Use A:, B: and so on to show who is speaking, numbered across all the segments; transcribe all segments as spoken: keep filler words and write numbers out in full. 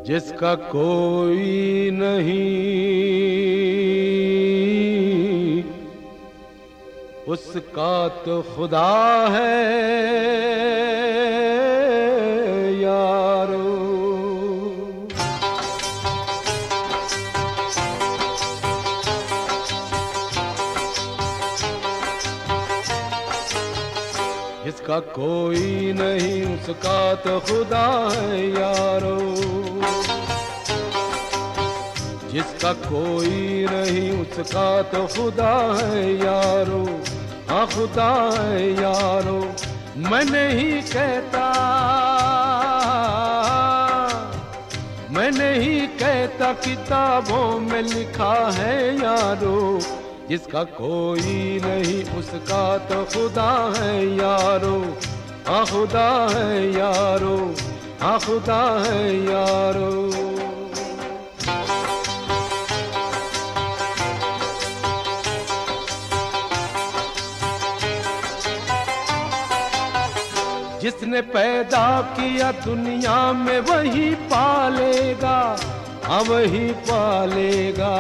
A: जिसका कोई नहीं उसका तो खुदा है यारो। जिसका कोई नहीं उसका तो खुदा है यारो। जिसका कोई नहीं उसका तो खुदा है यारो। हाँ खुदा है यारो। मैं नहीं कहता मैं नहीं कहता किताबों में लिखा है यारो। जिसका कोई नहीं उसका तो खुदा है यारो। हाँ खुदा है यारो। हाँ खुदा है यारो। जिसने पैदा किया दुनिया में वही पालेगा। हाँ वही पालेगा।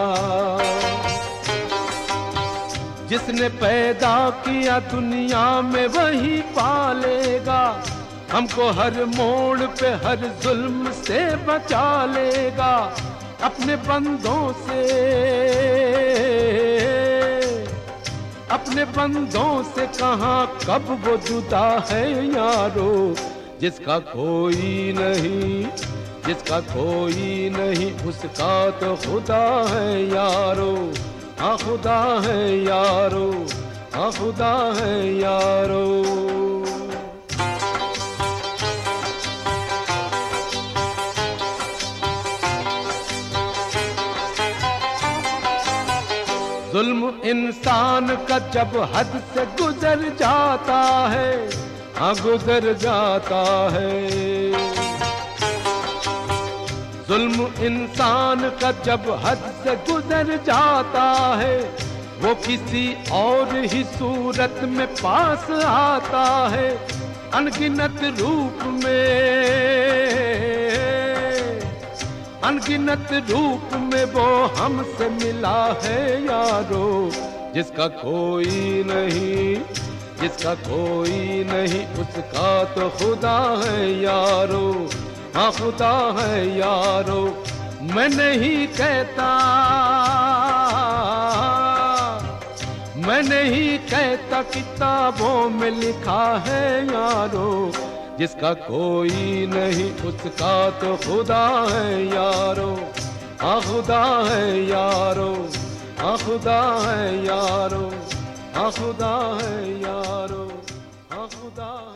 A: जिसने पैदा किया दुनिया में वही पालेगा। हमको हर मोड़ पे हर जुल्म से बचा लेगा। अपने बंदों से अपने बंदों से कहाँ कब वो जुदा है यारो। जिसका कोई नहीं जिसका कोई नहीं उसका तो खुदा है यारो। हाँ खुदा है यारो। हाँ खुदा है यारो। जुल्म इंसान का जब हद से गुजर जाता है। हाँ गुजर जाता है। जुल्म इंसान का जब हद से गुजर जाता है। वो किसी और ही सूरत में पास आता है। अनगिनत रूप में अनगिनत रूप में वो हमसे मिला है यारो। जिसका कोई नहीं जिसका कोई नहीं उसका तो खुदा है यारो। हाँ खुदा है यारो। मैं नहीं कहता मैं नहीं कहता किताबों में लिखा है यारो। जिसका कोई नहीं उसका तो खुदा है यारो। हाँ खुदा है यारो। हाँ खुदा है यारो। हाँ खुदा है यारो। हाँ खुदा